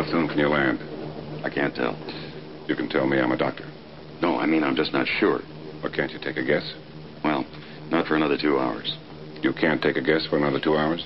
How soon can you land? I can't tell. You can tell me I'm a doctor. No, I mean, I'm just not sure. Or can't you take a guess? Well, not for another 2 hours. You can't take a guess for another 2 hours?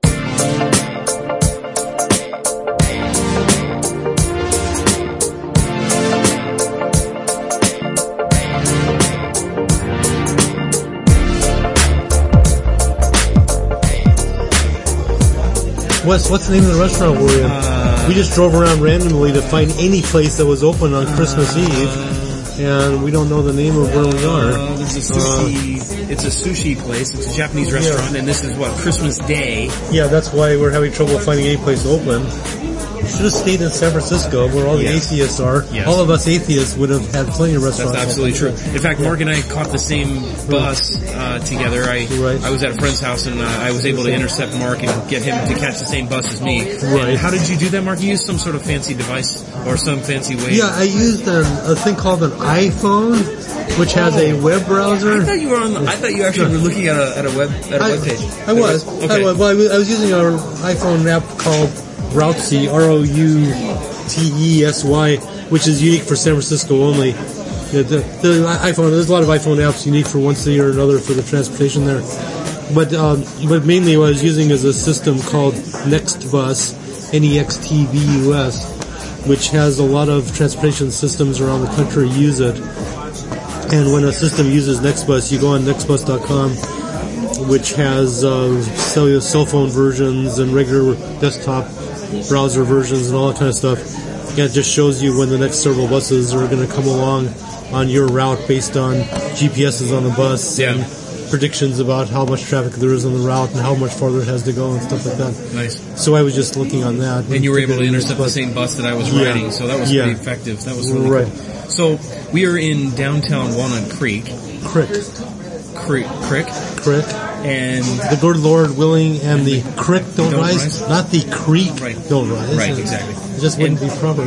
Wes, what's the name of the restaurant we're in? We just drove around randomly to find any place that was open on Christmas Eve, and we don't know the name of where we are. There's a sushi. It's a sushi place. It's a Japanese restaurant, and this is what, Christmas Day. Yeah, that's why we're having trouble finding any place open. We should have stayed in San Francisco, where all the atheists are. Yes. All of us atheists would have had plenty of restaurants. That's absolutely true. In fact, Mark and I caught the same bus together. I was at a friend's house, and I was able to intercept Mark and get him to catch the same bus as me. Right. And how did you do that, Mark? You used some sort of fancy device or some fancy way? Yeah, I used a thing called an iPhone, which has a web browser. I thought you were on. I thought you actually were looking at a web page. I was. Okay. I was using an iPhone app called Routesy, Routesy, which is unique for San Francisco only. The iPhone, there's a lot of iPhone apps unique for one city or another for the transportation there. But mainly what I was using is a system called NextBus, NEXTBUS, which has a lot of transportation systems around the country use it. And when a system uses NextBus, you go on nextbus.com, which has cell phone versions and regular desktop browser versions and all that kind of stuff. Yeah, it just shows you when the next several buses are going to come along on your route based on GPSs on the bus and predictions about how much traffic there is on the route and how much farther it has to go and stuff like that. Nice. So I was just looking on that. And you were able to intercept the same bus that I was riding, so that was pretty effective. That was really cool. So we are in downtown Walnut Creek. Creek. And the good Lord willing and the creek don't rise, not the creek don't rise. Right, exactly. It just wouldn't be proper.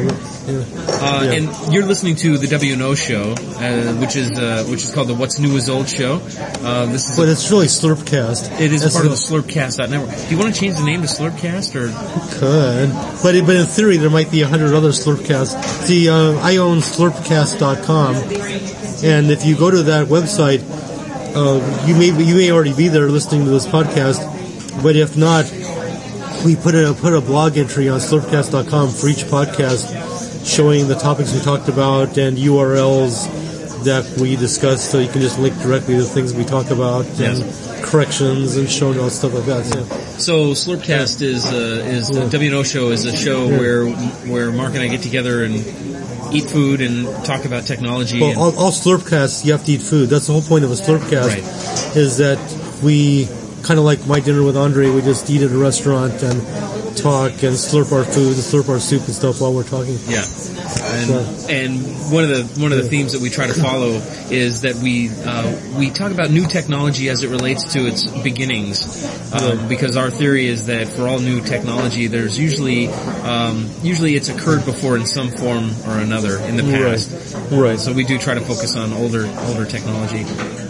And you're listening to the W&O show, which is called the What's New is Old show. But it's really Slurpcast. It is part of the Slurpcast.network. Do you want to change the name to Slurpcast or? Could, but in theory there might be 100 other Slurpcasts. See, I own Slurpcast.com, and if you go to that website, you may already be there listening to this podcast, but if not, we put a blog entry on slurpcast.com for each podcast showing the topics we talked about and URLs that we discussed, so you can just link directly to the things we talk about and corrections and show notes, stuff like that. So Slurpcast is the W&O show is a show where Mark and I get together and eat food and talk about technology. Well, all Slurpcasts, you have to eat food. That's the whole point of a Slurpcast, is that we, kind of like My Dinner with Andre, we just eat at a restaurant and talk and slurp our food and slurp our soup and stuff while we're talking. Yeah. And one of the themes that we try to follow is that we talk about new technology as it relates to its beginnings, because our theory is that for all new technology, there's usually it's occurred before in some form or another in the past. Right. So we do try to focus on older technology.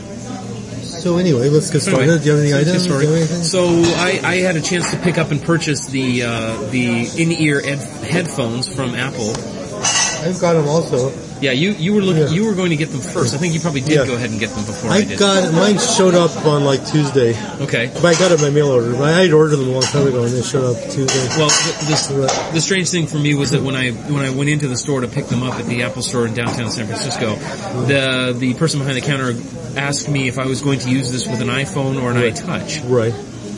So anyway, let's get started. Do you have any items? So I had a chance to pick up and purchase the in-ear headphones from Apple. I've got them also. Yeah, you were looking. Yeah. You were going to get them first. I think you probably did go ahead and get them before I did. Mine showed up on like Tuesday. Okay. But I got it by mail order. I had ordered them a long time ago and they showed up Tuesday. Well, the strange thing for me was that when I went into the store to pick them up at the Apple store in downtown San Francisco, the person behind the counter asked me if I was going to use this with an iPhone or an iTouch. Right.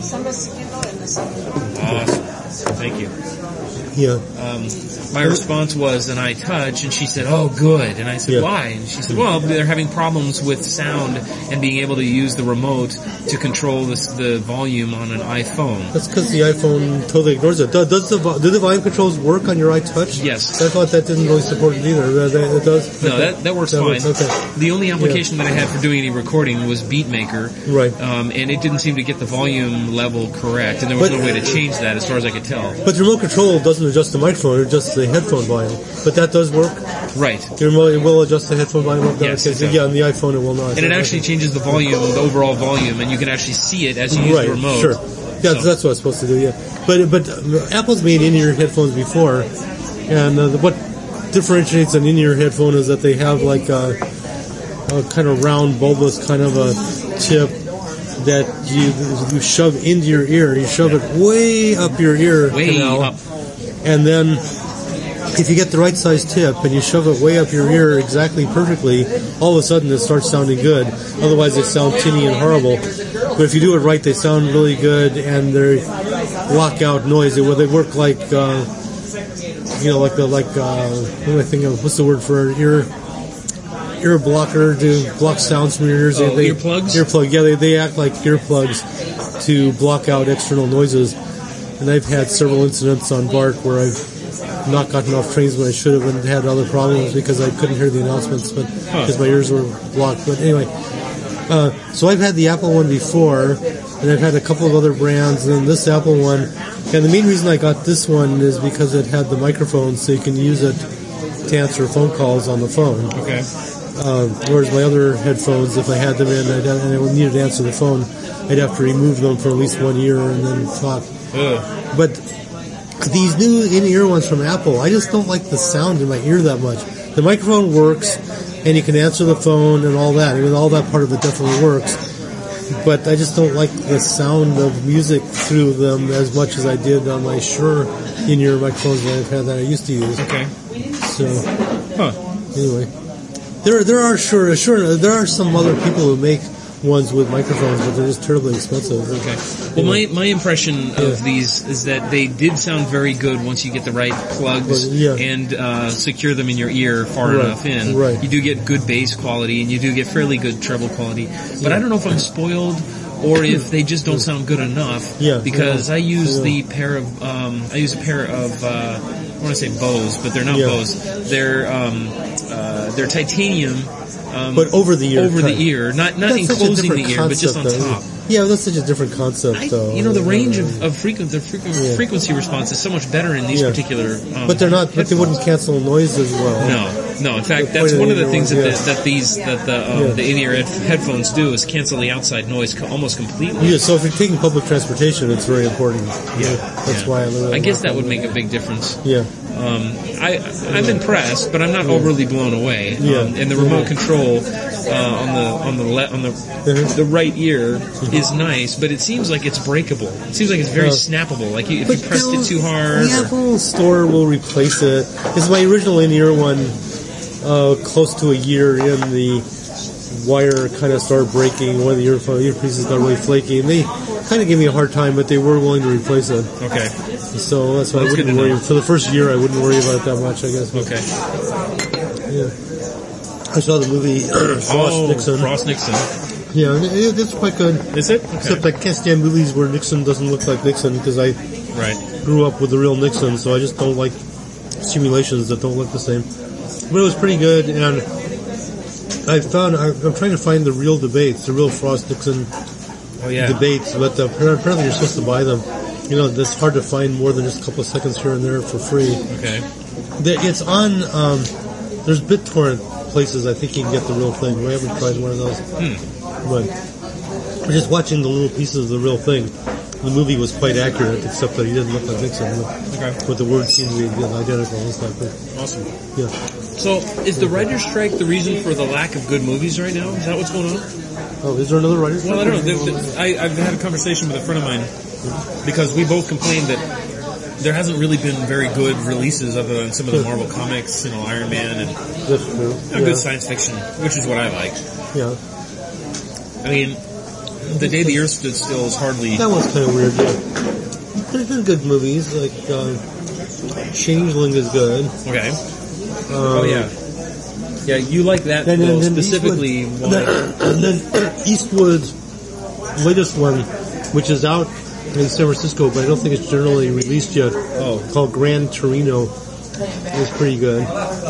Awesome. Thank you. Yeah. My response was an iTouch, and she said, "Oh, good." And I said, "Why?" And she said, "Well, they're having problems with sound and being able to use the remote to control the volume on an iPhone." That's because the iPhone totally ignores it. Do the volume controls work on your iTouch? Yes. I thought that didn't really support it either. It does? No, that works fine. Okay. The only application that I had for doing any recording was BeatMaker. Right. And it didn't seem to get the volume level correct, and there was no way to change that as far as I could tell. But the remote control doesn't adjust the microphone, it adjusts the headphone volume. But that does work? Right. The remote, it will adjust the headphone volume up? Yes, okay. Yeah, on the iPhone it will not. And it actually changes the volume, the overall volume, and you can actually see it as you use the remote. Sure. Yeah, that's what it's supposed to do, yeah. But Apple's made in-ear headphones before, And what differentiates an in-ear headphone is that they have like a kind of round, bulbous kind of a tip that you shove into your ear. You shove it way up your ear canal, up. and then if you get the right size tip and you shove it way up your ear exactly perfectly, all of a sudden it starts sounding good. Otherwise they sound tinny and horrible. But if you do it right, they sound really good, and they block out noise. They work like, what am I thinking of? What's the word for ear blocker to block sounds from your ears? Earplugs? Earplug, yeah, they act like earplugs to block out external noises. And I've had several incidents on BART where I've not gotten off trains when I should have and had other problems because I couldn't hear the announcements, but because my ears were blocked. But anyway, so I've had the Apple one before, and I've had a couple of other brands, and this Apple one, and the main reason I got this one is because it had the microphone, so you can use it to answer phone calls on the phone. Okay. Whereas my other headphones, if I had them in and I needed to answer the phone, I'd have to remove them for at least 1 year and then talk. But these new in-ear ones from Apple, I just don't like the sound in my ear that much. The microphone works, and you can answer the phone and all that. I mean, all that part of it definitely works. But I just don't like the sound of music through them as much as I did on my Shure in-ear microphones that I've had that I used to use. Okay. So, anyway. There are some other people who make ones with microphones, but they're just terribly expensive. Okay. Well, my impression of these is that they did sound very good once you get the right plugs and secure them in your ear far enough in. Right. You do get good bass quality, and you do get fairly good treble quality. But I don't know if I'm spoiled or if they just don't sound good enough. Because I use a pair of I want to say Bose, but they're not Bose. They're titanium. But over the ear. Not enclosing the ear, but just on top. Yeah, that's such a different concept, though. The range of frequency response is so much better in these particular. But they're not. But they wouldn't cancel noise as well. No. In fact, that's one of the things that the in-ear headphones do is cancel the outside noise almost completely. Yeah. So if you're taking public transportation, it's very important. That's why I guess that would make a big difference. Yeah. I'm impressed, but I'm not overly blown away. And the remote control on the right ear is nice, but it seems like it's breakable. It seems like it's very snappable. Like if you pressed it too hard. The Apple Store will replace it. It's my original in-ear one. Close to a year in, the wire kind of started breaking. One of the earpieces got really flaky, and they kind of gave me a hard time, but they were willing to replace it. Okay. So that's why I wouldn't worry. For the first year, I wouldn't worry about it that much, I guess. Okay. Yeah. I saw the movie Frost Nixon. Yeah, it's quite good. Is it? Okay. Except I can't stand movies where Nixon doesn't look like Nixon, because I grew up with the real Nixon, so I just don't like simulations that don't look the same. But it was pretty good, and I'm trying to find the real debates, the real Frost-Nixon debates, but apparently you're supposed to buy them. It's hard to find more than just a couple of seconds here and there for free. Okay. It's on, there's BitTorrent places I think you can get the real thing. I haven't tried one of those. But we're just watching the little pieces of the real thing. The movie was quite accurate, except that he didn't look like Nixon. But the words seemed to be identical and stuff. Awesome. Yeah. So, is the writer's strike the reason for the lack of good movies right now? Is that what's going on? Oh, is there another writer's strike? Well, I don't know. I've had a conversation with a friend of mine because we both complained that there hasn't really been very good releases other than some of the Marvel comics, Iron Man and That's true. Good science fiction, which is what I like. Yeah. I mean, The Day the Earth Stood Still is hardly... That one's kind of weird, There's been good movies, like Changeling is good. Okay. Yeah, you like that specifically. And then Eastwood's latest one, which is out in San Francisco, but I don't think it's generally released yet, called Gran Torino, is pretty good.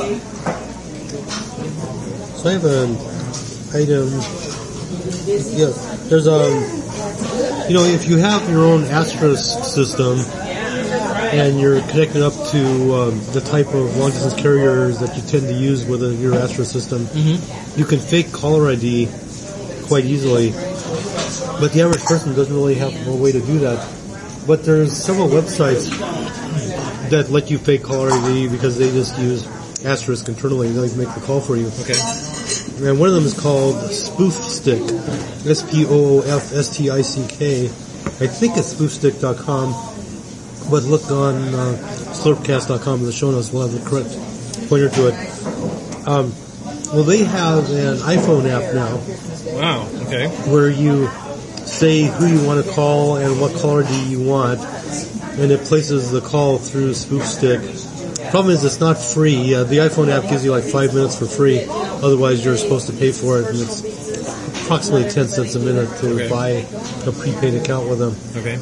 So I have an item... Yeah, there's if you have your own Astra system and you're connected up to the type of long-distance carriers that you tend to use with your Astra system, you can fake caller ID quite easily. But the average person doesn't really have a way to do that. But there's several websites that let you fake caller ID because they just use asterisk internally and they make the call for you. Okay. And one of them is called SpoofStick, SPOOFSTICK. I think it's spoofstick.com, but look on slurpcast.com in the show notes. We'll have the correct pointer to it. Well, they have an iPhone app now. Wow. Okay. Where you say who you want to call and what caller ID you want, and it places the call through SpoofStick. Problem is, it's not free. The iPhone app gives you like 5 minutes for free. Otherwise, you're supposed to pay for it, and it's approximately 10 cents a minute to buy a prepaid account with them. Okay.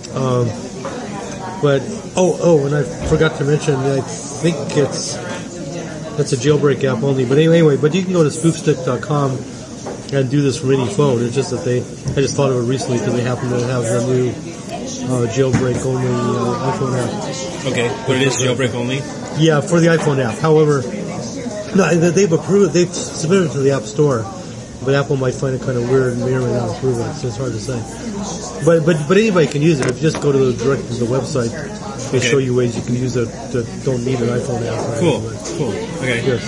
But and I forgot to mention, I think it's a jailbreak app only. But anyway, but you can go to spoofstick.com and do this from any phone. It's just that I just thought of it recently because they happen to have the new jailbreak only iPhone app. Okay, but it is jailbreak only? Yeah, for the iPhone app. However, no, they've approved, they've submitted it to the App Store, but Apple might find it kind of weird and may or may not approve it, so it's hard to say. But anybody can use it. If you just go to the direct to the website, they show you ways you can use it that don't need an iPhone app. Right? Cool. Okay. Good.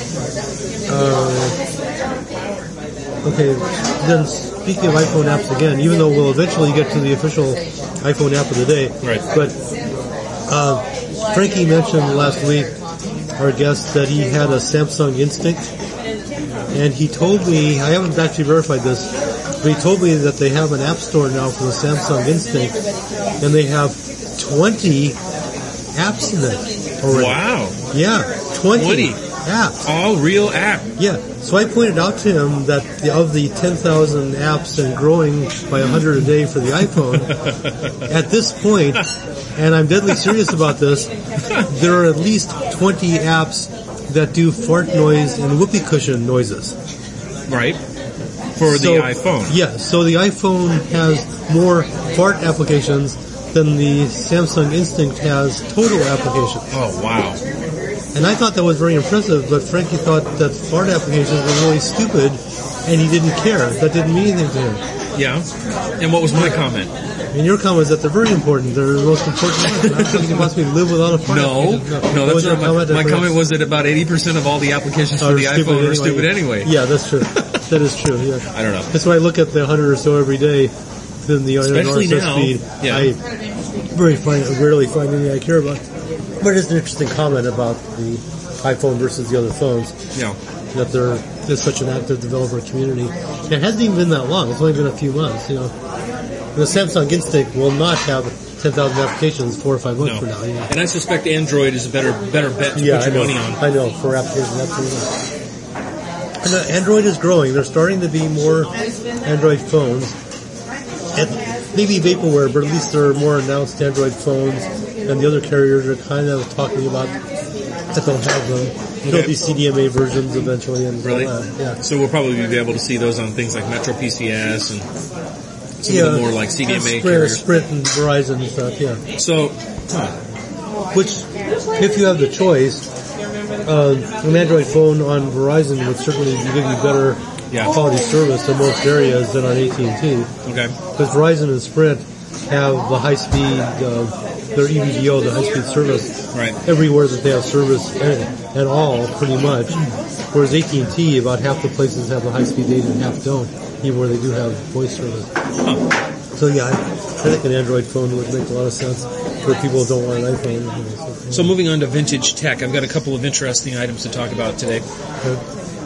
Okay, then speaking of iPhone apps again, even though we'll eventually get to the official iPhone app of the day, right. But Frankie mentioned last week, our guest, that he had a Samsung Instinct, and he told me, I haven't actually verified this, but he told me that they have an app store now for the Samsung Instinct, and they have 20 apps in it already. Wow. Yeah, 20 apps. All real app. Yeah. So I pointed out to him that of the 10,000 apps and growing by 100 a day for the iPhone, at this point, and I'm deadly serious about this, there are at least 20 apps that do fart noise and whoopee cushion noises. Right. For the iPhone. Yeah. So the iPhone has more fart applications than the Samsung Instinct has total applications. Oh, wow. And I thought that was very impressive, but Frankie thought that fart applications were really stupid, and he didn't care. That didn't mean anything to him. Yeah. And what was my comment? And your comment is that they're very important. They're the most important ones. I don't think you can possibly live without a fart application. No, that's not my comment was that about 80% of all the applications for the iPhone are stupid anyway. Yeah, that's true. That is true, yeah. I don't know. That's why I look at the 100 or so every day in the especially RSS now, feed. yeah. I rarely find anything I care about. But it's an interesting comment about the iPhone versus the other phones. Yeah. That there's such an active developer community. It hasn't even been that long. It's only been a few months, you know. The Samsung Instinct will not have 10,000 applications 4 or 5 months from now. Yeah. And I suspect Android is a better bet to put your money on. I know, for applications, absolutely. And Android is growing. There's starting to be more Android phones. And maybe vaporware, but at least there are more announced Android phones, and the other carriers are kind of talking about that they'll have them. There'll be CDMA versions eventually. And really? Yeah. So we'll probably be able to see those on things like Metro PCS and some of the more like CDMA carriers. Sprint and Verizon and stuff, yeah. So, which, if you have the choice, an Android phone on Verizon would certainly give you better quality service in most areas than on AT&T. Okay. Because Verizon and Sprint have the high-speed, their EVDO, the high-speed service, everywhere that they have service at all, pretty much. Whereas AT&T, about half the places have the high-speed data and half don't, even where they do have voice service. So yeah, I think an Android phone would make a lot of sense for people who don't want an iPhone. So moving on to vintage tech, I've got a couple of interesting items to talk about today. Okay.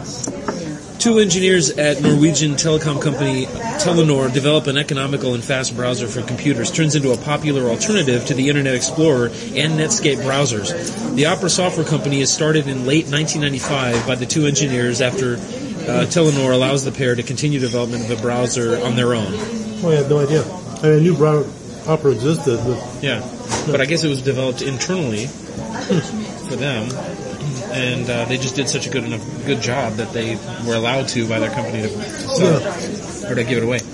2 engineers at Norwegian telecom company Telenor develop an economical and fast browser for computers. Turns into a popular alternative to the Internet Explorer and Netscape browsers. The Opera software company is started in late 1995 by the 2 engineers after Telenor allows the pair to continue development of a browser on their own. Oh, I had no idea. I knew Opera existed, but... Yeah, but I guess it was developed internally for them. And they just did such a good job that they were allowed to by their company to sell it, or to give it away.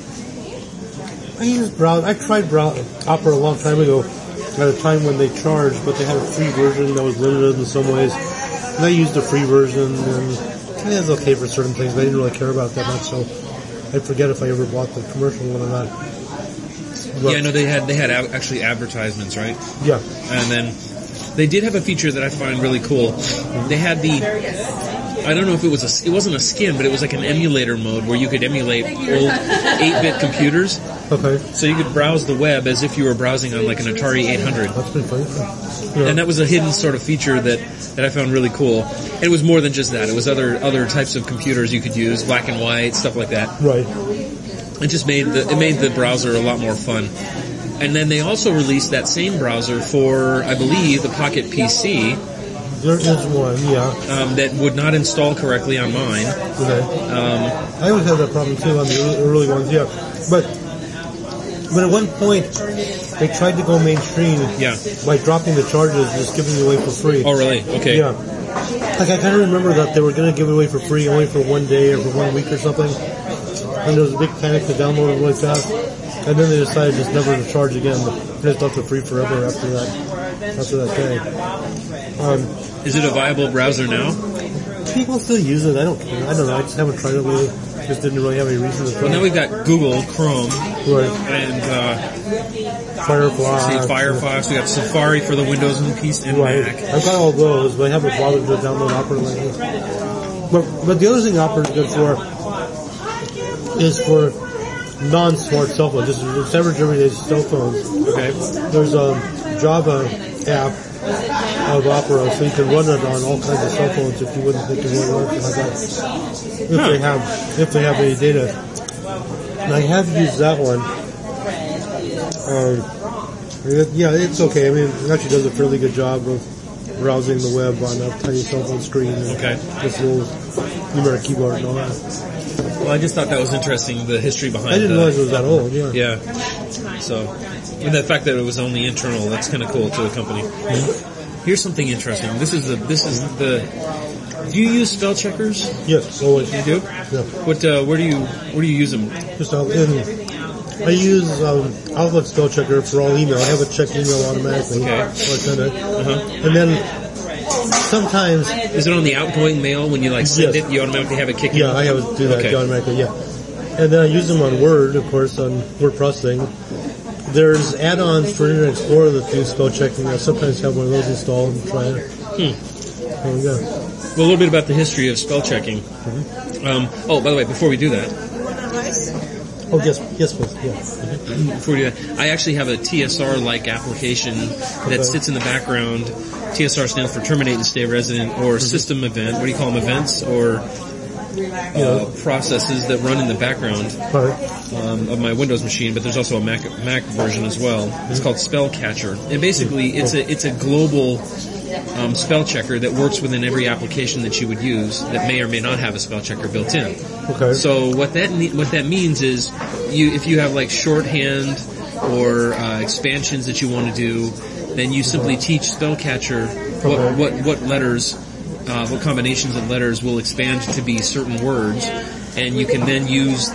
I tried Opera a long time ago, at a time when they charged, but they had a free version that was limited in some ways. And I used the free version, and it was okay for certain things, but I didn't really care about that much, so I forget if I ever bought the commercial one or not. But, yeah, no, they had actually advertisements, right? Yeah. And then They did have a feature that I find really cool. They had I don't know if it wasn't a skin, but it was like an emulator mode where you could emulate old 8-bit computers. Okay. So you could browse the web as if you were browsing on like an Atari 800. That's pretty funny. Yeah. And that was a hidden sort of feature that I found really cool. And it was more than just that. It was other types of computers you could use, black and white, stuff like that. Right. It just made the browser a lot more fun. And then they also released that same browser for, I believe, the Pocket PC. There is one, yeah. That would not install correctly on mine. Okay. I always had that problem too on the early ones, yeah. But at one point, they tried to go mainstream by dropping the charges and just giving it away for free. Oh, really? Okay. Yeah. Like, I kind of remember that they were going to give it away for free only for 1 day or for 1 week or something. And there was a big panic to download it really fast. And then they decided just never to charge again. They just left it free forever after that day. Is it a viable browser now? People still use it. I don't care. I don't know. I just haven't tried it lately. Just didn't really have any reason to try it. Well, now we've got Google, Chrome, and Firefox. We got Safari for the Windows and PC and Mac. I've got all those, but I haven't bothered to download Opera lately. But the other thing Opera is good for is for non-smart cell phones, just average everyday cell phones. Okay. There's a Java app of Opera, so you can run it on all kinds of cell phones if you wouldn't think you would run it like that. If they have any data. And I have used that one. Yeah, it's okay. I mean, it actually does a fairly good job of browsing the web on a tiny cell phone screen and this little numeric keyboard and all that. Well, I just thought that was interesting, the history behind it. I didn't realize it was that old, yeah. Yeah. So, and the fact that it was only internal, that's kind of cool to a company. Mm-hmm. Here's something interesting. This is the, do you use spell checkers? Yes, always. You do? Yeah. Where do you use them? Just I use Outlook spell checker for all email. I have it check email automatically. Okay. So I send it. And then, sometimes... Is it on the outgoing mail when you send it, you automatically have it kick in? Yeah, I have it do that automatically, yeah. And then I use them on Word, of course, on word processing. There's add-ons for Internet Explorer that do spell checking. I sometimes have one of those installed and try it. There we go. Well, a little bit about the history of spell checking. Mm-hmm. By the way, before we do that... Oh, yes, please, yeah. Before we do that, I actually have a TSR-like application that sits in the background. TSR stands for Terminate and Stay Resident, or System Event. What do you call them? Events or processes that run in the background of my Windows machine. But there's also a Mac version as well. It's called Spellcatcher, and basically it's a global spell checker that works within every application that you would use that may or may not have a spell checker built in. Okay. So what that means is if you have shorthand or expansions that you want to do, then you simply teach Spellcatcher what letters, what combinations of letters will expand to be certain words, and you can then use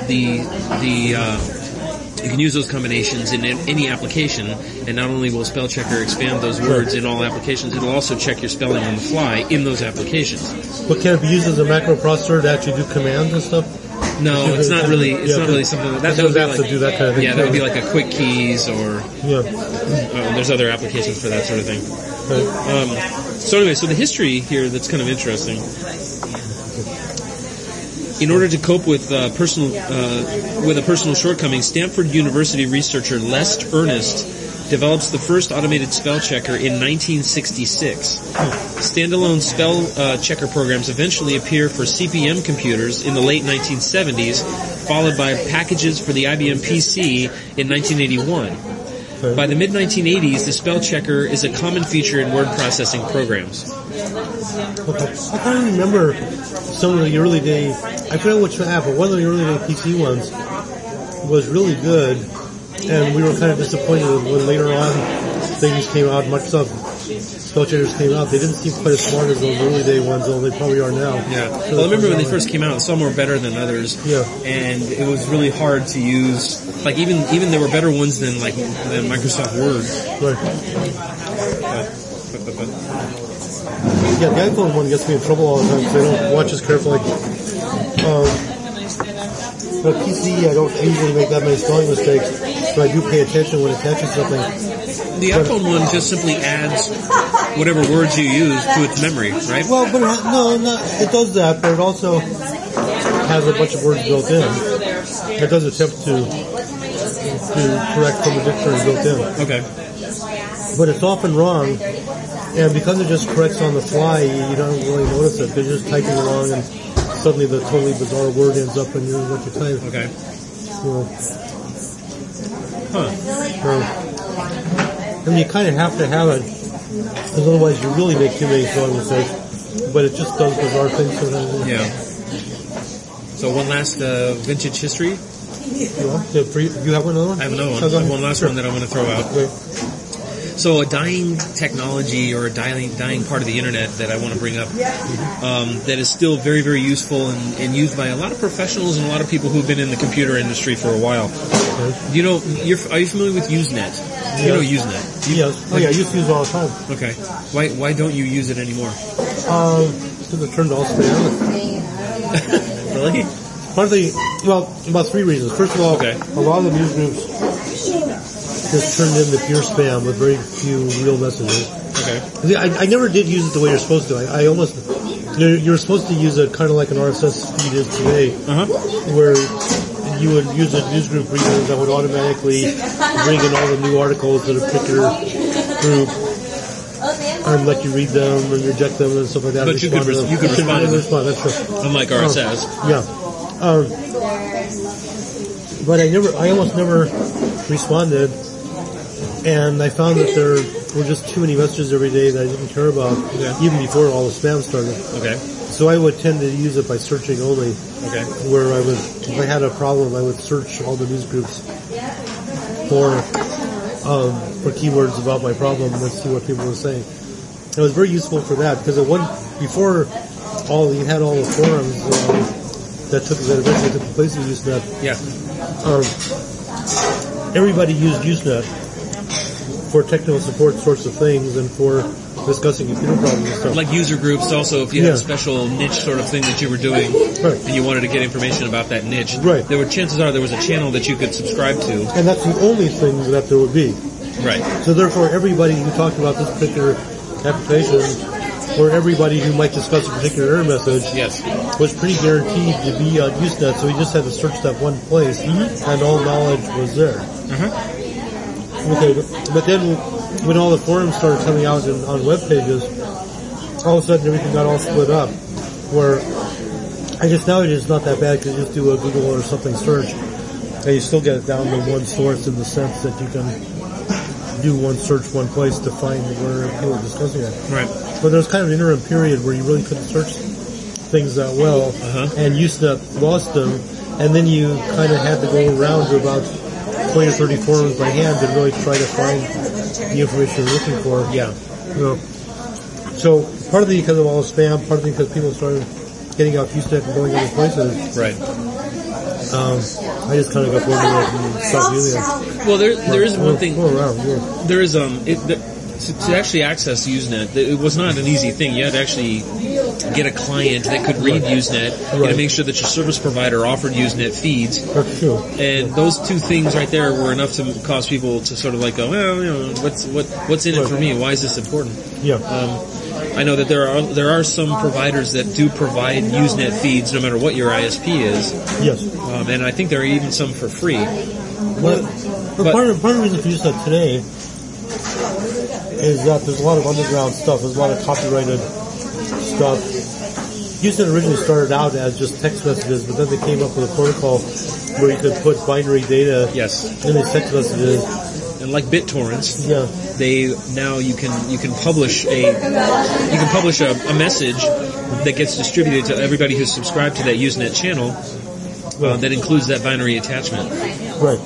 you can use those combinations in any application, and not only will Spellchecker expand those words in all applications, it'll also check your spelling on the fly in those applications. But can it be used as a macro processor to actually do commands and stuff? No, it's not really. It's not really something that would be to do that kind of thing. Yeah, that would be like a quick keys or. Yeah. There's other applications for that sort of thing. So anyway, the history here that's kind of interesting. In order to cope with a personal shortcoming, Stanford University researcher Les Ernest develops the first automated spell checker in 1966. Standalone spell checker programs eventually appear for CP/M computers in the late 1970s, followed by packages for the IBM PC in 1981. By the mid-1980s, the spell checker is a common feature in word processing programs. Okay. I kind of remember some of the early day, I forget which app, but one of the early day PC ones was really good, and we were kind of disappointed when later on things came out, Microsoft spell checkers came out. They didn't seem quite as smart as those early day ones, although they probably are now. Yeah. Well, I remember when they first came out, some were better than others. Yeah. And it was really hard to use. Like even there were better ones than Microsoft Word. Right. Yeah, the iPhone one gets me in trouble all the time because I don't watch as carefully. But PC, I don't usually make that many spelling mistakes. But so I do pay attention when it catches something. The iPhone one just simply adds whatever words you use to its memory, right? Well, but it does that, but it also has a bunch of words built in. It does attempt to correct from the dictionary built in. Okay. But it's often wrong, and because it just corrects on the fly, you don't really notice it. They're just typing along, and suddenly the totally bizarre word ends up in what you type. Okay. I mean, you kind of have to have it, because otherwise you really make too many spelling mistakes. But it just does bizarre things sometimes. Yeah. So one last vintage history. You have another one? I have another one. I have one last one that I want to throw out. Okay. So a dying technology or a dying part of the internet that I want to bring up that is still very, very useful and used by a lot of professionals and a lot of people who've been in the computer industry for a while. Okay. You know, are you familiar with Usenet? Yes. You know Usenet? Yes. Oh yeah, I used to use it all the time. Okay. Why don't you use it anymore? Because it turned all spam. Really? Partly, well, about three reasons. First of all, Okay. a lot of the news groups just turned into pure spam with very few real messages. Okay. See, I never did use it the way you're supposed to. I almost, you're supposed to use it kind of like an RSS feed is today, where you would use a news group reader that would automatically bring in all the new articles that a particular group, and let you read them and reject them and stuff like that. But you could respond to them. That's true. Unlike RSS. Yeah. But I almost never responded, and I found that there were just too many messages every day that I didn't care about, even before all the spam started. Okay. So I would tend to use it by searching only. Okay. Where if I had a problem, I would search all the news groups for keywords about my problem and see what people were saying. It was very useful for that because before you had all the forums that eventually took the place of Usenet. Yeah. Everybody used Usenet for technical support sorts of things and for discussing computer problems and stuff. Like user groups also, if you had a special niche sort of thing that you were doing and you wanted to get information about that niche, chances are there was a channel that you could subscribe to. And that's the only thing that there would be. Right. So therefore everybody who talked about this particular application or everybody who might discuss a particular error message was pretty guaranteed to be on Usenet, so we just had to search that one place and all knowledge was there. Okay, but then when all the forums started coming out on web pages, all of a sudden everything got all split up. Where I guess nowadays it's not that bad because you just do a Google or something search, and you still get it down to one source in the sense that you can do one search one place to find where people are discussing it. Right. But there was kind of an interim period where you really couldn't search things that well, and Usenet lost them, and then you kind of had to go around to about 20 or 30 forums by hand and really try to find the information you're looking for. Yeah. So partly because of all the spam, partly because people started getting off Usenet and going other places. Right. I just kind of got bored of it and stopped using it. Well, there is one thing. There is to actually access Usenet, it was not an easy thing. You had to actually get a client that could read Usenet. You had to make sure that your service provider offered Usenet feeds. That's true. And those two things right there were enough to cause people to sort of like go, well, what's in it for me? Why is this important? Yeah. I know that there are some providers that do provide Usenet feeds no matter what your ISP is. Yes. And I think there are even some for free. But part of the reason for Usenet today is that there's a lot of underground stuff. There's a lot of copyrighted stuff. Usenet originally started out as just text messages, but then they came up with a protocol where you could put binary data in these text messages. And like BitTorrents, you can publish a message that gets distributed to everybody who's subscribed to that Usenet channel that includes that binary attachment. Right.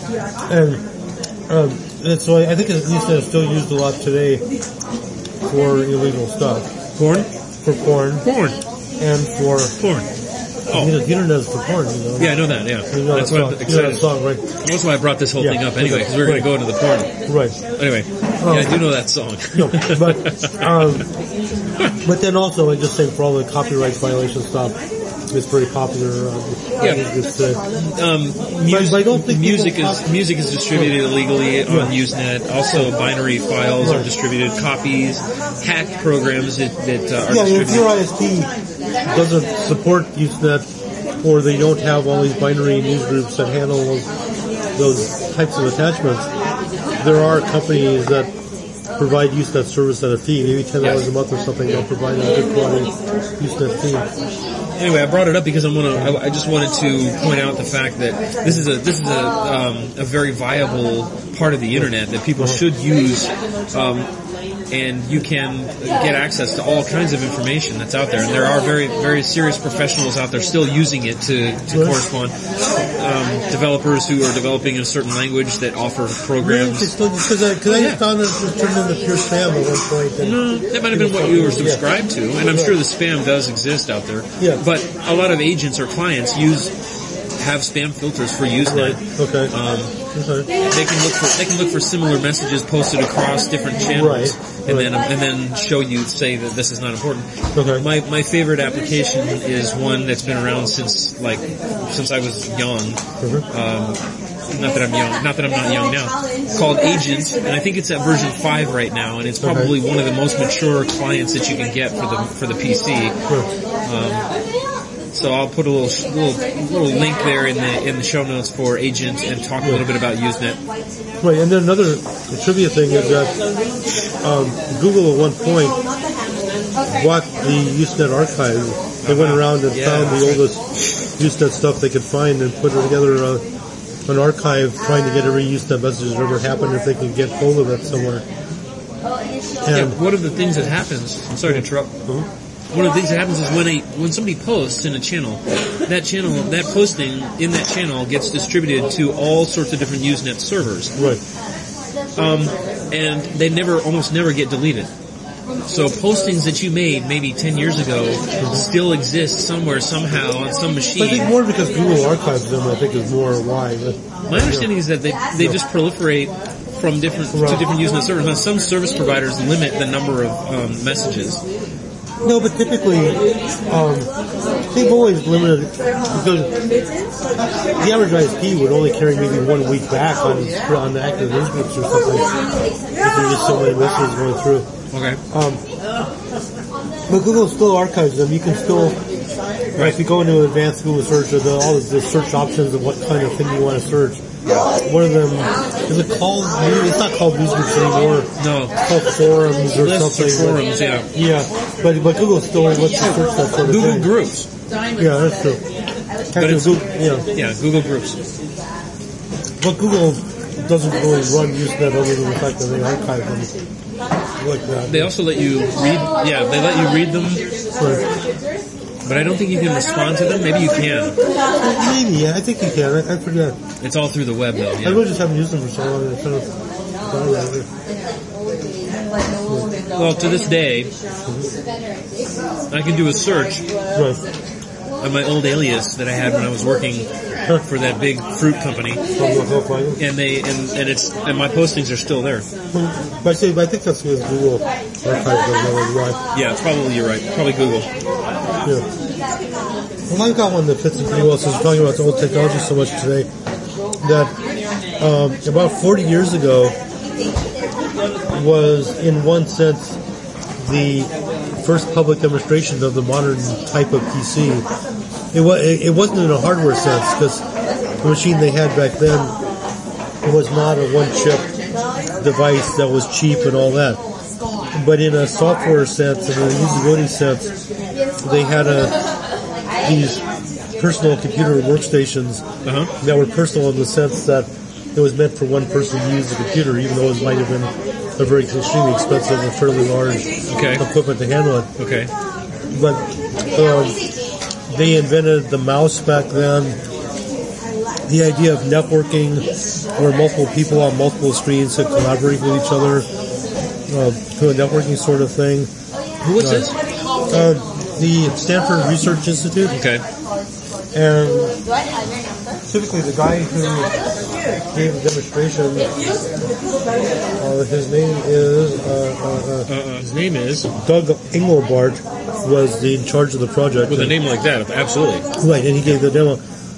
And so I think Usenet is still used a lot today for illegal stuff. Porn? For porn. Porn. And for porn. Oh. The internet is for porn, Yeah, I know that, That's why I'm excited. That's why I brought this whole thing up anyway, because we're going to go into the porn. Right. Anyway, I do know that song. But then also, I just think for all the copyright violation stuff, is very popular. Groups today. Music, I don't think music is distributed illegally on Usenet. Also, binary files are distributed. Copies, hacked programs that are distributed. If your ISP doesn't support Usenet, or they don't have all these binary news groups that handle those types of attachments, there are companies that provide Usenet service at a fee, maybe $10 a month or something. They'll provide a good quality Usenet fee. Anyway, I brought it up because I just wanted to point out the fact that this is a very viable part of the internet that people should use. And you can get access to all kinds of information that's out there. And there are very, very serious professionals out there still using it to correspond. Developers who are developing in a certain language that offer programs. Because I found it turned into pure spam at one point. No, that might have been what you were subscribed to. And I'm sure the spam does exist out there. Yeah. But a lot of agents or clients have spam filters for Usenet. Right. Okay. They can look for similar messages posted across different channels, and then show you, say that this is not important. Okay. My favorite application is one that's been around since I was young. Not that I'm not young now. Called Agent, and I think it's at version 5 right now, and it's probably one of the most mature clients that you can get for the PC. So I'll put a little link there in the show notes for Agent and talk a little bit about Usenet. Right, and then another trivia thing is that Google at one point bought the Usenet archive. They went around and found the oldest Usenet stuff they could find and put together an archive trying to get every Usenet message that ever happened if they could get hold of it somewhere. And one of the things that happens, I'm sorry to interrupt. One of the things that happens is when somebody posts in a channel, that posting in that channel gets distributed to all sorts of different Usenet servers. Right. And they almost never get deleted. So postings that you made maybe 10 years ago still exist somewhere, somehow, on some machine. I think more because Google archives them, I think is more why. My understanding is that they just proliferate from different Usenet servers. Now, some service providers limit the number of messages. No, but typically, they've always limited, because the average ISP would only carry maybe 1 week back on the active news groups or something, if there's just so many messages going through. Okay. But Google still archives them. You can still, if you go into advanced Google search, all the search options of what kind of thing you want to search. One of them, is it called, it's not called newsgroups anymore. No. It's called forums or Lists something. Or forums, Yeah, but Google still lets you search that sort of Google thing. Groups. Yeah, that's true. But it's, Yeah, Google Groups. But Google doesn't really run Usenet other than the fact that they archive them like that. They also let you read, they let you read them. Right. But I don't think you can respond to them. Maybe you can. Maybe, yeah, I think you can. I forget. It's all through the web, though. Yeah. I really just haven't used them for so long. Well, to this day, I can do a search on my old alias that I had when I was working for that big fruit company, and my postings are still there. But I think that's because Google archives them. Yeah, you're right. Probably Google. Yeah. Well, I've got one that fits in pretty well, since we're talking about the old technology so much today, that about 40 years ago was, in one sense, the first public demonstration of the modern type of PC. It wasn't in a hardware sense, because the machine they had back then was not a one-chip device that was cheap and all that. But in a software sense and a usability sense, they had these personal computer workstations that were personal in the sense that it was meant for one person to use the computer, even though it might have been a very extremely expensive and fairly large equipment to handle it. Okay. But they invented the mouse back then. The idea of networking, where multiple people on multiple screens could collaborate with each other, to a networking sort of thing. Who was this? The Stanford Research Institute. Okay. And typically the guy who gave the demonstration, his name is Doug Doug Engelbart. was in charge of the project. With a name like that, absolutely. Right, and he gave the demo.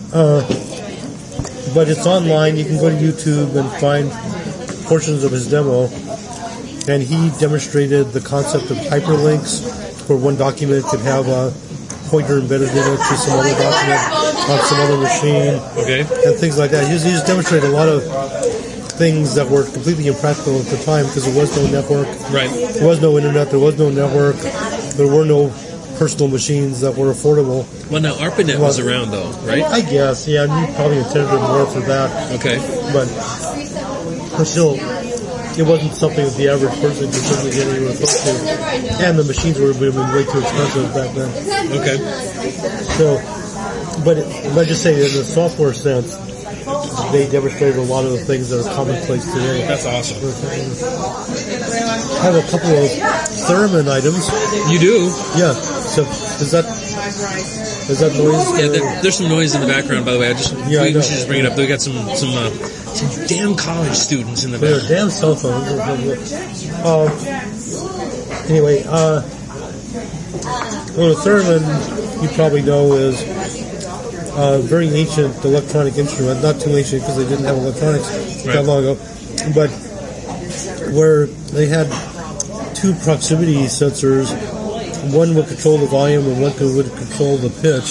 But it's online. You can go to YouTube and find portions of his demo. And he demonstrated the concept of hyperlinks, where one document could have a pointer embedded in it to some other document on some other machine. Okay. And things like that. He just demonstrated a lot of things that were completely impractical at the time because there was no network. Right. There was no internet. There was no network. There were no personal machines that were affordable. Well, now ARPANET was around, though, right? I guess, yeah. You probably intended it more for that. Okay. But still, it wasn't something that the average person could certainly get anywhere close to. And the machines were way too expensive back then. Okay. So, but let's just say in the software sense, they demonstrated a lot of the things that are commonplace today. That's awesome. I have a couple of Thurman items. You do? Yeah. So is that noise? Yeah, there's some noise in the background, by the way. We should just bring it up. We got some damn college students in the They're background. damn cell phones. Anyway, well, a Thurman, you probably know, is a very ancient electronic instrument. Not too ancient because they didn't have electronics that long ago. But where they had two proximity sensors, one would control the volume and one would control the pitch.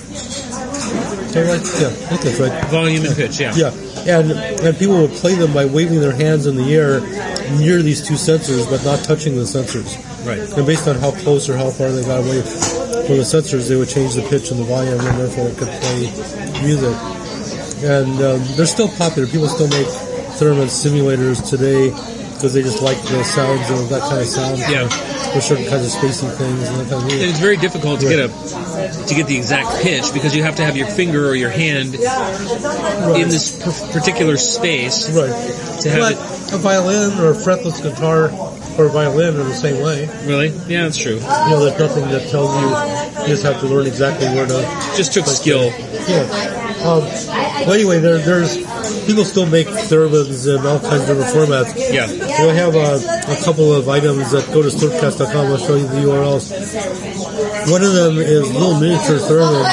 Is that right? Yeah, I think that's right. Volume and pitch, yeah. Yeah, and people would play them by waving their hands in the air near these two sensors, but not touching the sensors. Right. And based on how close or how far they got away from the sensors, they would change the pitch and the volume, and therefore it could play music. And they're still popular. People still make Thurman simulators today because they just like the sounds of that kind of sound. Yeah. For certain kinds of spacey things and that kind of music. And it's very difficult to get the exact pitch because you have to have your finger or your hand in this particular space. Right. To have it. A violin or a fretless guitar or a violin are the same way. Really? Yeah, that's true. There's nothing that tells you just have to learn exactly where to... Just took skill. Yeah. Well, anyway, there's people still make Thurmans in all kinds of different formats. Yeah. I have a couple of items that go to slurpcast.com. I'll show you the URLs. One of them is little miniature Thurmans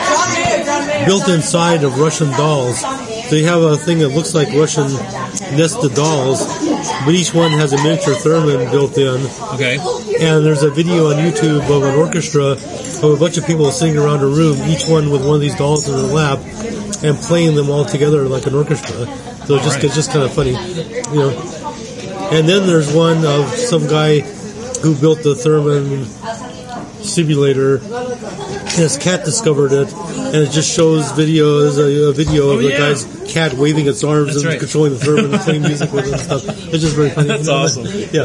built inside of Russian dolls. So you have a thing that looks like Russian nested dolls, but each one has a miniature Thurman built in. Okay. And there's a video on YouTube of an orchestra of a bunch of people sitting around a room, each one with one of these dolls in their lap, and playing them all together like an orchestra. So it's just kind of funny, And then there's one of some guy who built the Thurman simulator, and his cat discovered it, and it just shows a video of the guy's cat waving its arms and controlling the Thurman and playing music with it and stuff. It's just very funny. That's awesome. Yeah.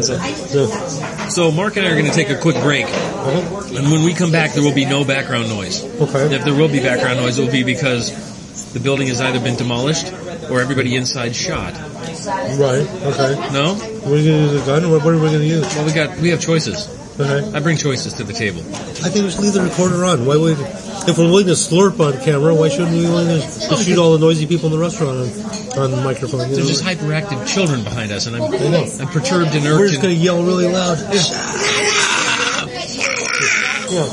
So Mark and I are going to take a quick break, and when we come back, there will be no background noise. Okay. If there will be background noise, it will be because the building has either been demolished or everybody inside shot. Right. Okay. No? What are you going to use a gun, or what are we going to use? Well, we have choices. Okay. I bring choices to the table. I think we should leave the recorder on. If we're willing to slurp on camera, why shouldn't we be willing to shoot all the noisy people in the restaurant on the microphone? There's just hyperactive children behind us, and I'm perturbed and irked. We're just going to yell really loud. Yeah.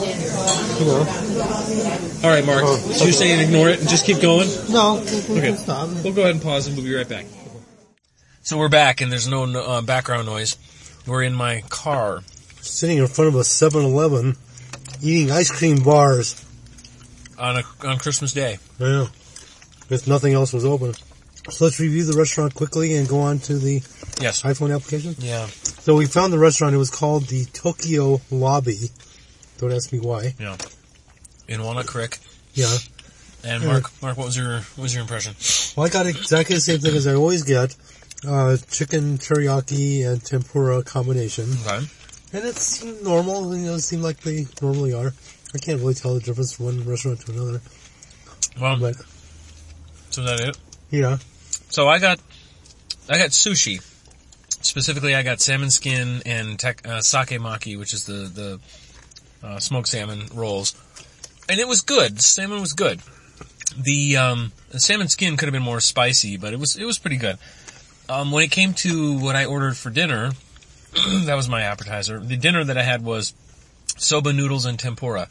All right, Mark. So you're saying ignore it and just keep going? No. Okay. Stop. We'll go ahead and pause, and we'll be right back. So we're back, and there's no background noise. We're in my car. Sitting in front of a 7-Eleven, eating ice cream bars. On Christmas Day. Yeah. If nothing else was open. So let's review the restaurant quickly and go on to the iPhone application. Yeah. So we found the restaurant. It was called the Tokyo Lobby. Don't ask me why. Yeah. In Walnut Creek. Yeah. And Mark, what was your impression? Well, I got exactly the same thing as I always get. Chicken teriyaki and tempura combination. Okay. And it seemed normal, it seemed like they normally are. I can't really tell the difference from one restaurant to another. Well, so is that it? Yeah. So I got sushi. Specifically, I got salmon skin and sake maki, which is the smoked salmon rolls. And it was good. The salmon was good. The salmon skin could have been more spicy, but it was pretty good. When it came to what I ordered for dinner, that was my appetizer. The dinner that I had was soba noodles and tempura.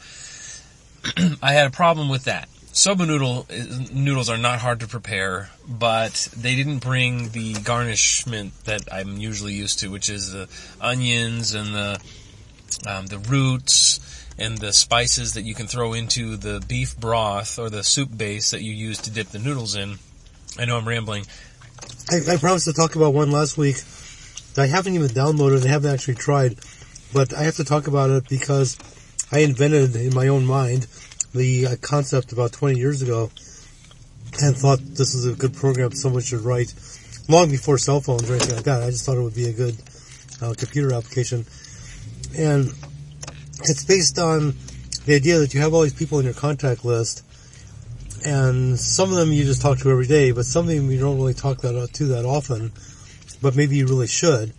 I had a problem with that. Soba noodles are not hard to prepare, but they didn't bring the garnishment that I'm usually used to, which is the onions and the roots and the spices that you can throw into the beef broth or the soup base that you use to dip the noodles in. I know I'm rambling. I promised to talk about one last week that I haven't even downloaded and haven't actually tried, but I have to talk about it because I invented in my own mind the concept about 20 years ago and thought this is a good program someone should write long before cell phones or anything like that. I just thought it would be a good computer application. And it's based on the idea that you have all these people in your contact list, and some of them you just talk to every day, but some of them you don't really talk to that often, but maybe you really should.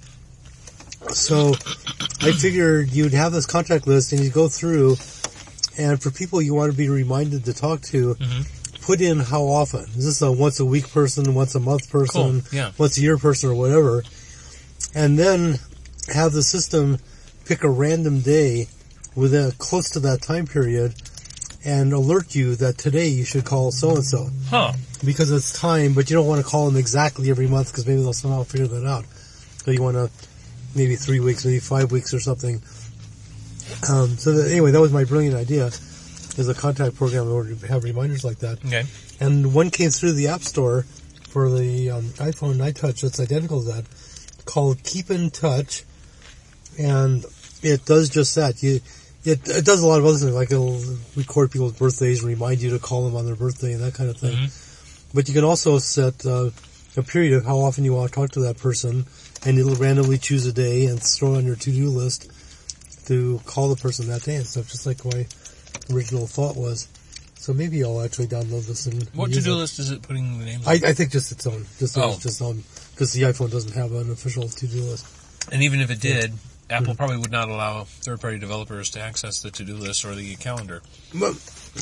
So I figured you'd have this contact list and you go through, and for people you want to be reminded to talk to, put in how often. Is this a once a week person, once a month person, once a year person, or whatever? And then have the system pick a random day within close to that time period and alert you that today you should call so-and-so. Because it's time, but you don't want to call them exactly every month because maybe they'll somehow figure that out. So you want to maybe 3 weeks, maybe 5 weeks or something. Anyway, that was my brilliant idea, is a contact program in order to have reminders like that. Okay. And one came through the App Store for the iPhone iTouch that's identical to that, called Keep in Touch, and it does just that. It does a lot of other things, like it'll record people's birthdays and remind you to call them on their birthday and that kind of thing. But you can also set a period of how often you want to talk to that person, and it'll randomly choose a day and throw on your to-do list to call the person that day and stuff, just like my original thought was. So maybe I'll actually download this and what to-do list is it putting the names on? I think just its own. Just own, because the iPhone doesn't have an official to-do list. And even if it did, Apple probably would not allow third-party developers to access the to-do list or the calendar. Well,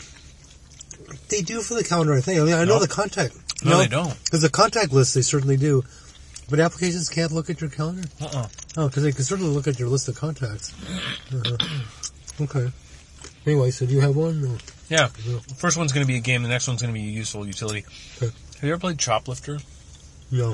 they do for the calendar, I think. I mean, I know the contact. No, they don't. Because the contact list, they certainly do. But applications can't look at your calendar? Oh, because they can certainly look at your list of contacts. Okay. Anyway, so do you have one? Or? Yeah. The first one's going to be a game. The next one's going to be a useful utility. Okay. Have you ever played Choplifter? No.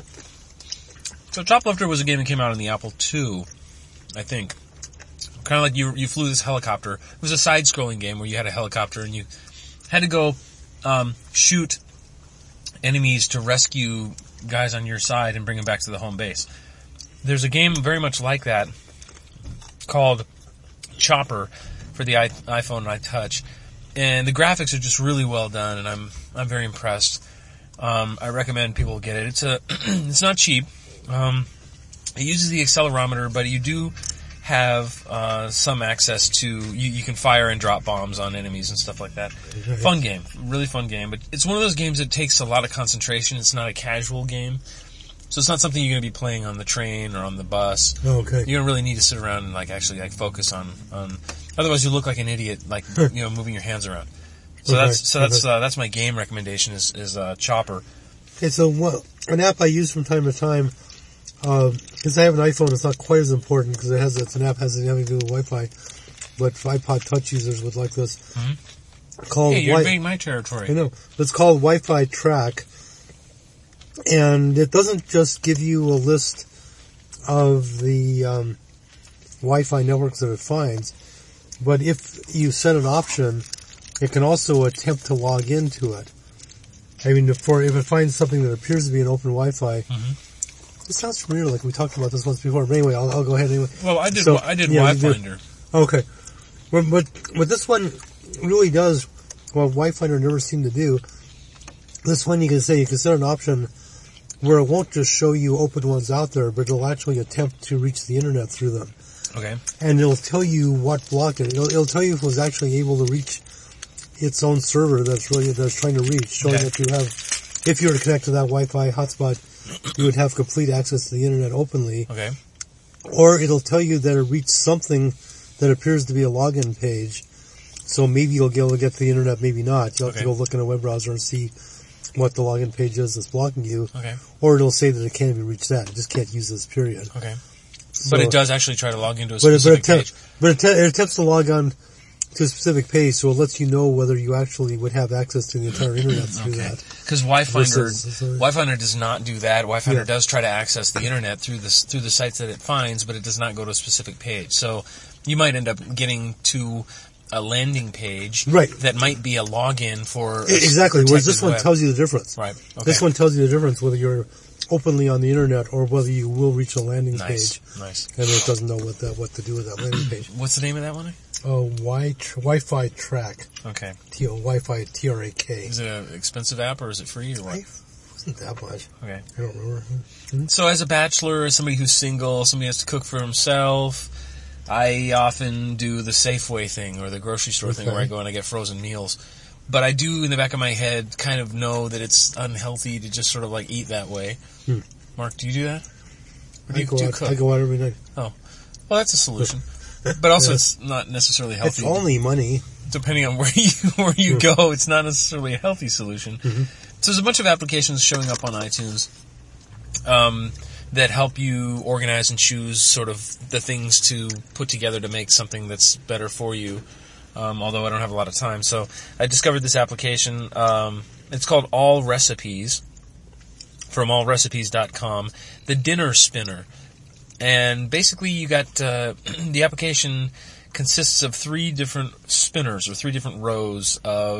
So Choplifter was a game that came out on the Apple II, I think. Kind of like you flew this helicopter. It was a side-scrolling game where you had a helicopter and you had to go shoot enemies to rescue guys on your side and bring them back to the home base. There's a game very much like that called Chopper for the iPhone iTouch, and the graphics are just really well done, and I'm very impressed. I recommend people get it. It's not cheap. It uses the accelerometer, but you do have some access to you can fire and drop bombs on enemies and stuff like that. Fun game, really fun game, but it's one of those games that takes a lot of concentration. It's not a casual game, so it's not something you're going to be playing on the train or on the bus. Oh, okay. You don't really need to sit around and actually focus on. Otherwise, you look like an idiot, moving your hands around. So that's my game recommendation is Chopper. Okay, so an app I use from time to time. Because I have an iPhone, it's not quite as important because it's an app has nothing to do with Wi-Fi, but iPod Touch users would like this. Called you're invading my territory. I know. It's called Wi-Fi Track, and it doesn't just give you a list of the Wi-Fi networks that it finds, but if you set an option, it can also attempt to log into it. I mean, if it finds something that appears to be an open Wi-Fi. It sounds familiar, like we talked about this once before, but anyway, I'll go ahead anyway. Well, I did Wi-Finder. Okay. But what this one really does, what Wi-Finder never seemed to do, this one you can set an option where it won't just show you open ones out there, but it'll actually attempt to reach the internet through them. Okay. And it'll tell you what blocked it. It'll tell you if it was actually able to reach its own server that's trying to reach, showing that you have, if you were to connect to that Wi-Fi hotspot, you would have complete access to the internet openly. Okay. Or it'll tell you that it reached something that appears to be a login page. So maybe you'll be able to get to the internet, maybe not. You'll have to go look in a web browser and see what the login page is that's blocking you. Okay. Or it'll say that it can't even reach that. It just can't use this, period. Okay. But it does actually try to log into a specific page. But it attempts to log on to a specific page, so it lets you know whether you actually would have access to the entire internet through that. Because Wi-Finder does not do that. Wi-Finder does try to access the internet through the sites that it finds, but it does not go to a specific page. So you might end up getting to a landing page that might be a login for exactly. Whereas this one tells you the difference. Right. Okay. This one tells you the difference whether you're openly on the internet or whether you will reach a landing page. Nice. And it doesn't know what to do with that landing page. What's the name of that one? Wi-Fi Track. Okay. Wi-Fi TRAK. Is it an expensive app or is it free or what? It wasn't that much. Okay. I don't remember. Mm-hmm. So as a bachelor, as somebody who's single, somebody has to cook for himself, I often do the Safeway thing or the grocery store thing where I go and I get frozen meals. But I do, in the back of my head, kind of know that it's unhealthy to just sort of like eat that way. Mark, do you do that? Or do you cook? I go out every night. Oh. Well, that's a solution. But also it's not necessarily healthy. It's only money. Depending on where you go, it's not necessarily a healthy solution. Mm-hmm. So there's a bunch of applications showing up on iTunes that help you organize and choose sort of the things to put together to make something that's better for you. Although I don't have a lot of time. So I discovered this application. It's called All Recipes from allrecipes.com. The Dinner Spinner. And basically you got, the application consists of 3 different spinners or 3 different rows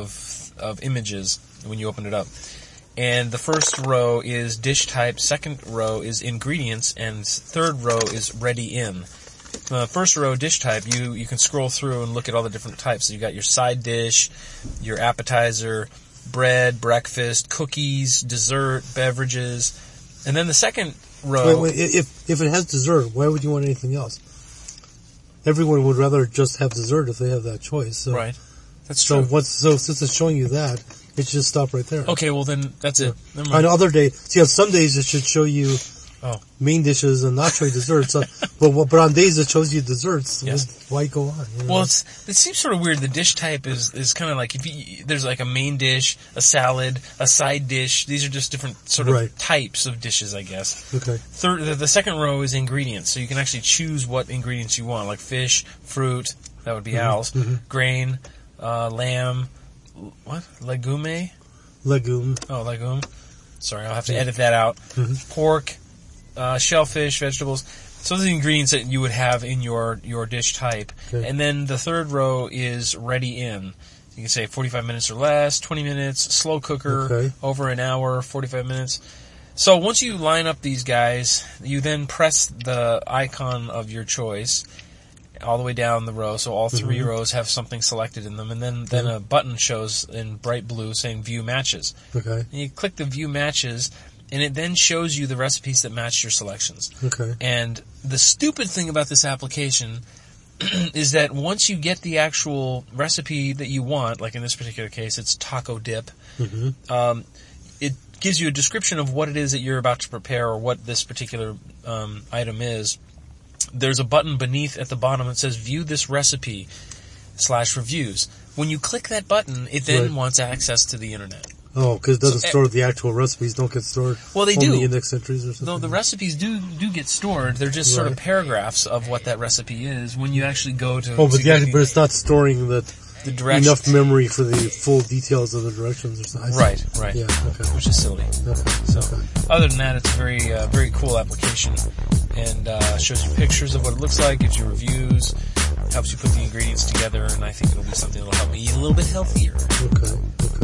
of images when you open it up. And the first row is dish type, second row is ingredients, and third row is ready in. The first row, dish type, you can scroll through and look at all the different types. So you got your side dish, your appetizer, bread, breakfast, cookies, dessert, beverages. And then the second row... Wait, if it has dessert, why would you want anything else? Everyone would rather just have dessert if they have that choice. So, right. That's true. So since it's showing you that, it should stop right there. Okay, well then, that's it. Never mind. On other days, on some days it should show you main dishes and not show you desserts. But on days it shows you desserts, why go on? You know? Well, it seems sort of weird. The dish type is kind of like, there's like a main dish, a salad, a side dish. These are just different sort of types of dishes, I guess. Okay. The second row is ingredients, so you can actually choose what ingredients you want, like fish, fruit, that would be Al's, grain, lamb, what? Legume? Legume. Oh, legume. Sorry, I'll have to edit that out. Pork, shellfish, vegetables. So those are the ingredients that you would have in your dish type. Okay. And then the third row is ready in. You can say 45 minutes or less, 20 minutes, slow cooker, over an hour, 45 minutes. So once you line up these guys, you then press the icon of your choice all the way down the row. So all 3 rows have something selected in them. And then a button shows in bright blue saying View Matches. Okay. And you click the View Matches, and it then shows you the recipes that match your selections. Okay. And the stupid thing about this application is that once you get the actual recipe that you want, like in this particular case, it's taco dip, it gives you a description of what it is that you're about to prepare or what this particular item is. There's a button beneath at the bottom that says View this recipe /reviews. When you click that button, it then wants access to the internet. Oh, because it doesn't store the actual recipes, don't get stored. Well, they only do. The index entries or something. No, the recipes do get stored. They're just sort of paragraphs of what that recipe is when you actually go to... Oh, but it's not storing the directions. Enough memory for the full details of the directions or something. Right. Yeah, okay. Which is silly. Okay. So, other than that, it's a very, very cool application, and shows you pictures of what it looks like, gives you reviews, helps you put the ingredients together, and I think it'll be something that'll help me eat a little bit healthier. Okay.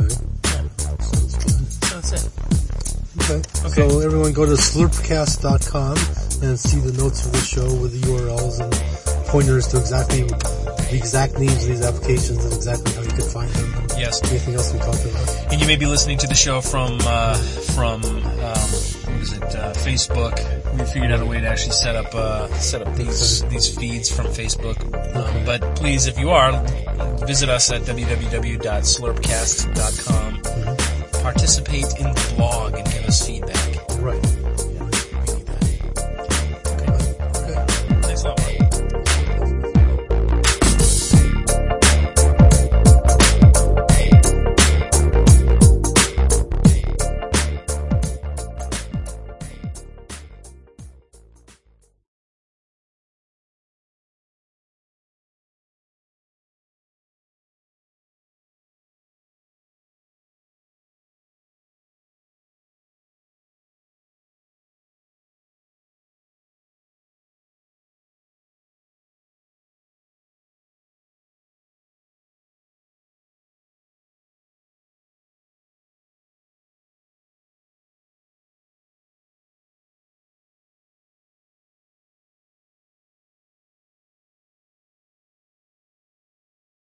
That's it. Okay. So everyone go to slurpcast.com and see the notes for this show with the URLs and pointers to the exact names of these applications and exactly how you can find them. Yes. Anything else we talked about? And you may be listening to the show from Facebook. We figured out a way to actually set up these feeds from Facebook. But please, if you are, visit us at www.slurpcast.com. Participate in the blog and give us feedback.